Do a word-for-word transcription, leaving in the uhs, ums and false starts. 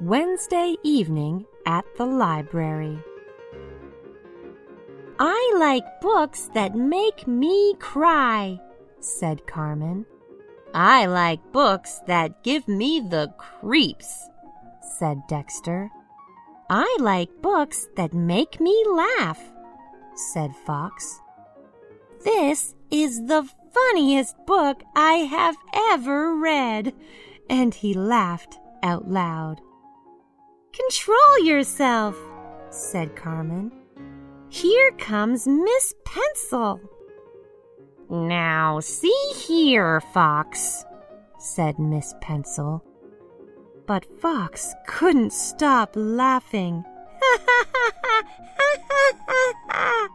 Wednesday evening at the library. "I like books that make me cry," said Carmen. "I like books that give me the creeps," said Dexter. "I like books that make me laugh," said Fox. "This is the funniest book I have ever read," and he laughed out loud. "Control yourself," said Carmen. "Here comes Miss Pencil." "Now see here, Fox," said Miss Pencil. But Fox couldn't stop laughing.